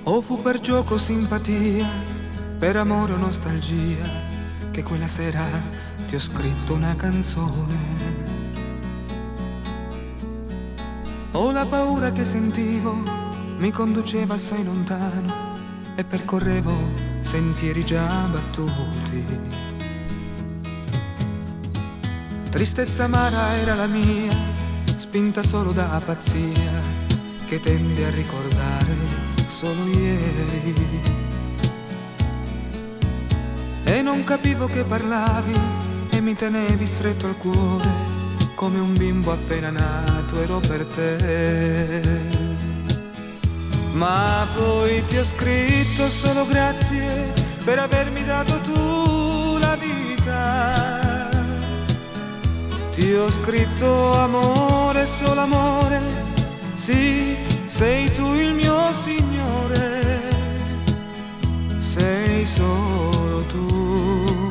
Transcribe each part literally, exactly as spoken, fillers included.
O fu per gioco o simpatia, per amore o nostalgia, che quella sera ti ho scritto una canzone. O la paura che sentivo mi conduceva assai lontano e percorrevo sentieri già battuti. Tristezza amara era la mia, spinta solo da pazzia, che tende a ricordare solo ieri. E non capivo che parlavi e mi tenevi stretto al cuore, come un bimbo appena nato ero per te. Ma poi ti ho scritto solo grazie per avermi dato tu la vita. Ti ho scritto amore, solo amore, sì, sei tu il mio Signore, sei solo tu,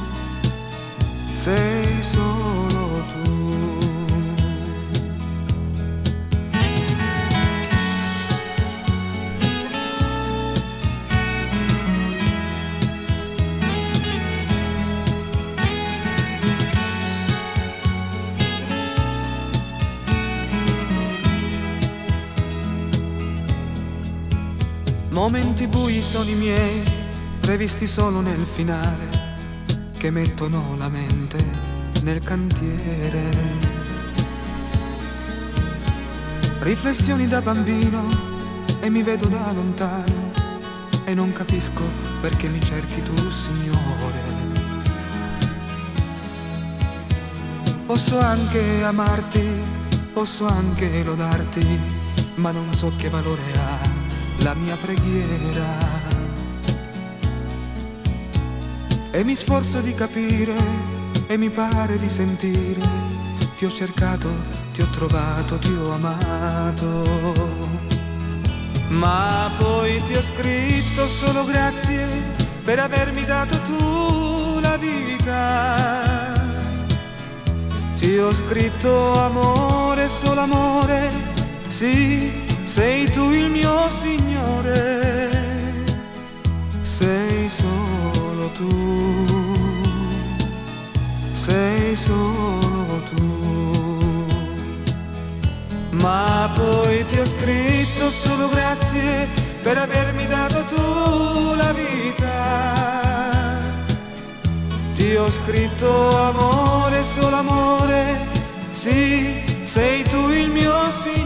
sei solo tu. Momenti bui sono i miei, previsti solo nel finale, che mettono la mente nel cantiere. Riflessioni da bambino e mi vedo da lontano e non capisco perché mi cerchi tu, Signore. Posso anche amarti, posso anche lodarti, ma non so che valore ha la mia preghiera. E mi sforzo di capire e mi pare di sentire, ti ho cercato, ti ho trovato, ti ho amato. Ma poi ti ho scritto solo grazie per avermi dato tu la vita. Ti ho scritto amore, solo amore, sì, sei tu il mio Signore, sei solo tu, sei solo tu. Ma poi ti ho scritto solo grazie per avermi dato tu la vita. Ti ho scritto amore, solo amore, sì, sei tu il mio Signore,